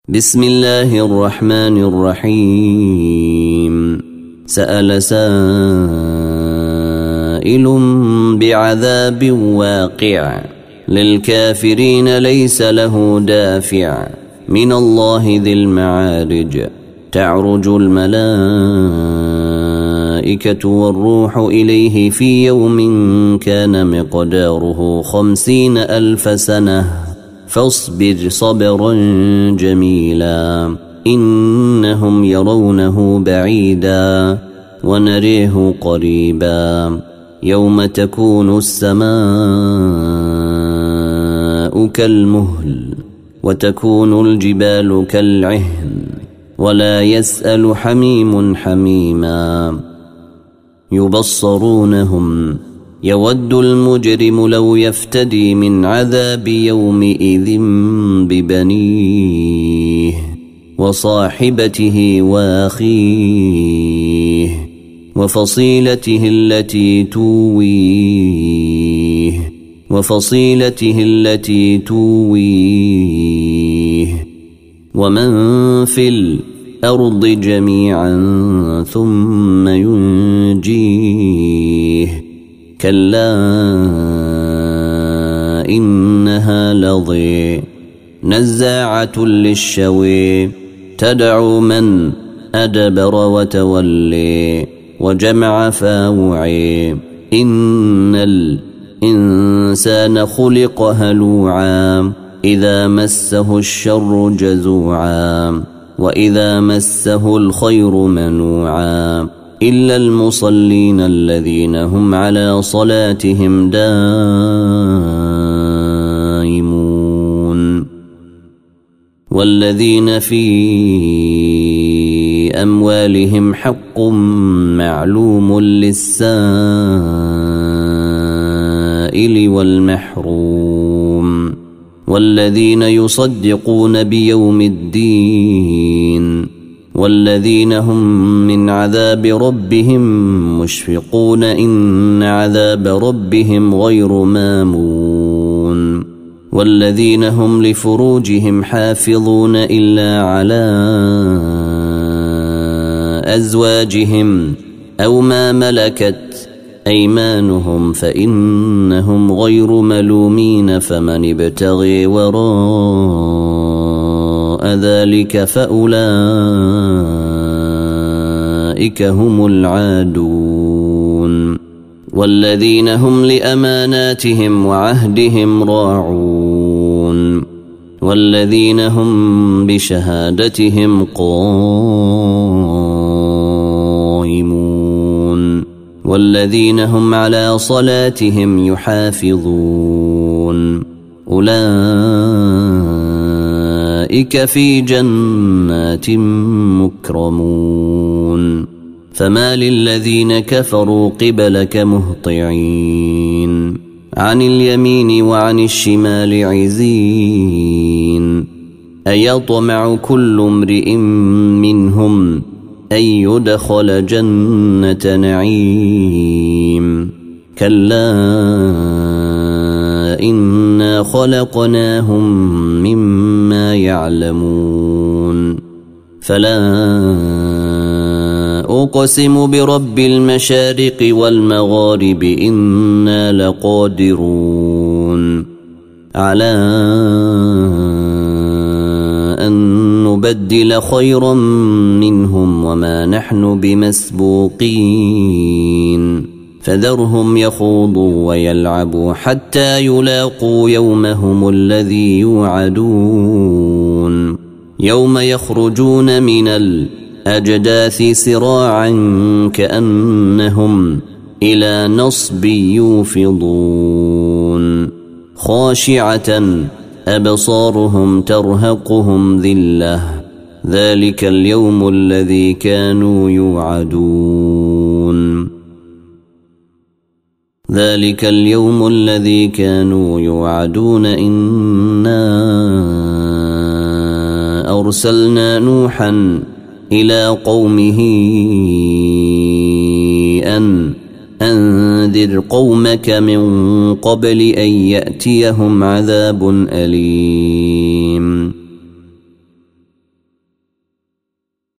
بسم الله الرحمن الرحيم. سأل سائل بعذاب واقع للكافرين ليس له دافع من الله ذي المعارج. تعرج الملائكة والروح إليه في يوم كان مقداره 50,000 سنة فاصبر صبرا جميلا إنهم يرونه بعيدا ونريه قريبا يوم تكون السماء كالمهل وتكون الجبال كالعهن ولا يسأل حميم حميما يبصرونهم يود المجرم لو يفتدي من عذاب يومئذ ببنيه وصاحبته وأخيه وفصيلته التي توويه ومن في الأرض جميعا ثم ينجيه كلا إنها لظى نزاعة للشوى تدعو من أدبر وتولي وجمع فاوعي إن الإنسان خلق هلوعا إذا مسه الشر جزوعا وإذا مسه الخير منوعا إلا المصلين الذين هم على صلاتهم دائمون والذين في أموالهم حق معلوم للسائل والمحروم والذين يصدقون بيوم الدين والذين هم من عذاب ربهم مشفقون إن عذاب ربهم غير مامون والذين هم لفروجهم حافظون إلا على أزواجهم أو ما ملكت أيمانهم فإنهم غير ملومين فمن ابتغي وراء ذلك فأولئك هم العادون والذين هم لأماناتهم وعهدهم راعون والذين هم بشهادتهم قائمون والذين هم على صلاتهم يحافظون أولئك في جنات مكرمون فما للذين كفروا قبلك مهطعين عن اليمين وعن الشمال عزين أيطمع كل امرئ منهم أن يدخل جنة نعيم كلا إنا خلقناهم مما يعلمون فلا أقسم برب المشارق والمغارب إنا لقادرون على أن نبدل خيرا منهم وما نحن بمسبوقين فذرهم يخوضوا ويلعبوا حتى يلاقوا يومهم الذي يوعدون يوم يخرجون من الأجداث سراعا كأنهم إلى نصب يوفضون خاشعة أبصارهم ترهقهم ذلة ذلك اليوم الذي كانوا يوعدون إنا أرسلنا نوحا إلى قومه أن أنذر قومك من قبل أن يأتيهم عذاب أليم